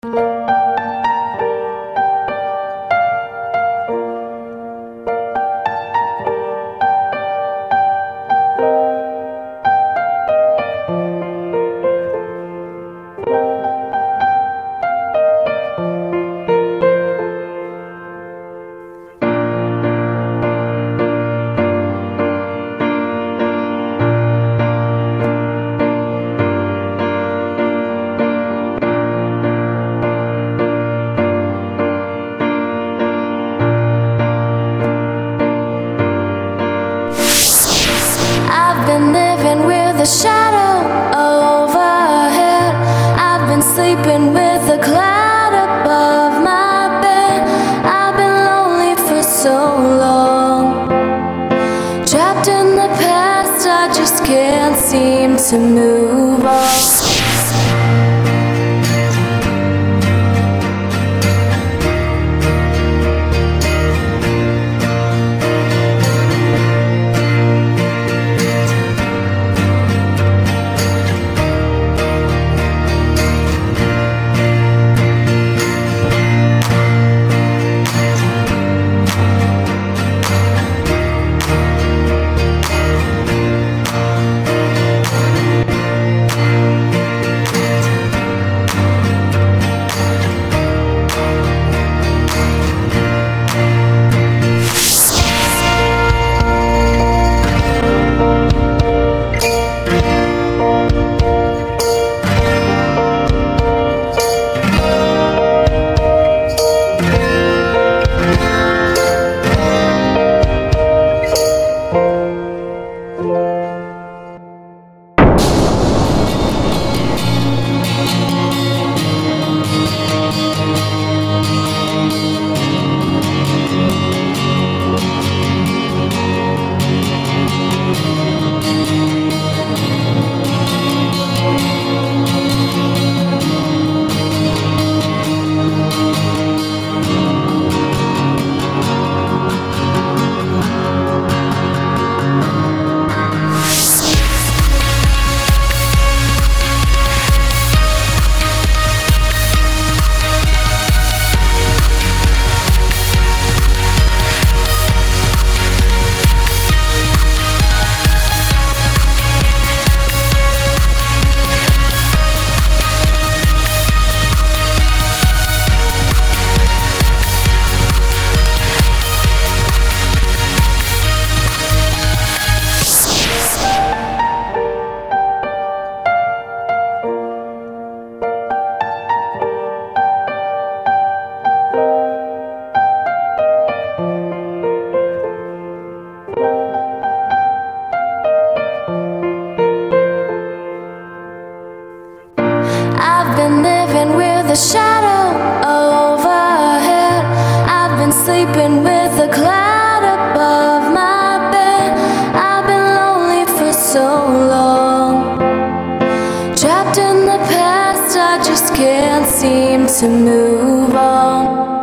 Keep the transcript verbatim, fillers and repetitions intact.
I've been living with a shadow overhead. I've been sleeping with a cloud above my bed. I've been lonely for so long, trapped in the past. I just can't seem to move on. I've been living with a shadow overhead. I've been sleeping with a cloud above my bed. I've been lonely for so long, trapped in the past. I just can't seem to move on.